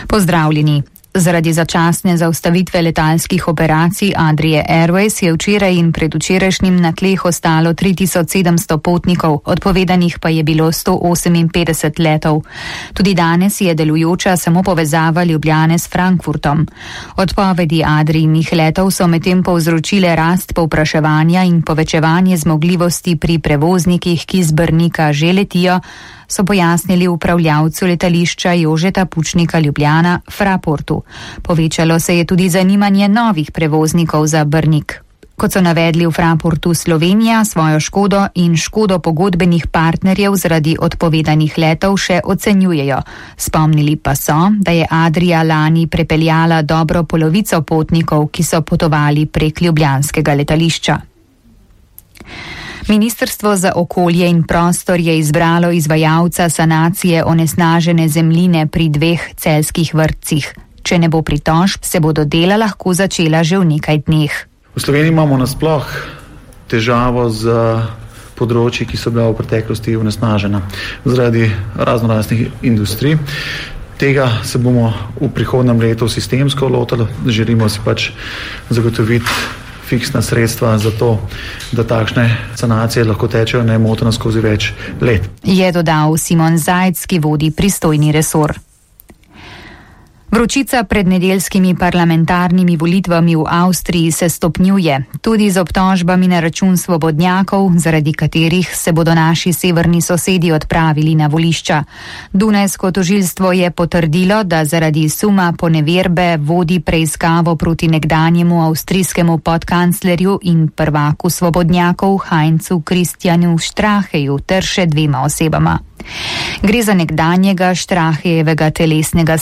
Pozdravljeni. Zaradi začasne zaustavitve letalskih operacij Adrie Airways je včeraj in predvčerajšnjim na tleh ostalo 3700 potnikov, odpovedanih pa je bilo 158 letov. Tudi danes je delujoča samo povezava Ljubljane s Frankfurtom. Odpovedi Adrijnih letov so medtem povzročile rast povpraševanja in povečevanje zmogljivosti pri prevoznikih, ki z Brnika že letijo, so pojasnili upravljavcu letališča Jožeta Pučnika Ljubljana Fraportu. Povečalo se je tudi zanimanje novih prevoznikov za Brnik. Kot so navedli v Fraportu, Slovenija svojo škodo in škodo pogodbenih partnerjev zaradi odpovedanih letov še ocenjujejo. Spomnili pa so, da je Adria lani prepeljala dobro polovico potnikov, ki so potovali prek ljubljanskega letališča. Ministrstvo za okolje in prostor je izbralo izvajalca sanacije onesnažene zemljine pri 2 celjskih vrtcih. Če ne bo pritožb, se bodo dela lahko začela že v nekaj dneh. V Sloveniji imamo nasploh težavo z področji, ki so bila v preteklosti onesnažena zaradi raznoraznih industrij. Tega se bomo v prihodnjem letu sistemsko lotili. Želimo si zagotoviti fiksna sredstva za to, da takšne sanacije lahko tečejo nemoteno skozi več let. Je dodal Simon Zajc, ki vodi pristojni resor. Vročica pred nedeljskimi parlamentarnimi volitvami v Avstriji se stopnjuje, tudi z obtožbami na račun svobodnjakov, zaradi katerih se bodo naši severni sosedi odpravili na volišča. Dunajsko tožilstvo je potrdilo, da zaradi suma poneverbe vodi preiskavo proti nekdanjemu avstrijskemu podkanclerju in prvaku svobodnjakov Heinzu Christianu Stracheju ter še 2 osebama. Gre za nekdanjega Strachejevega telesnega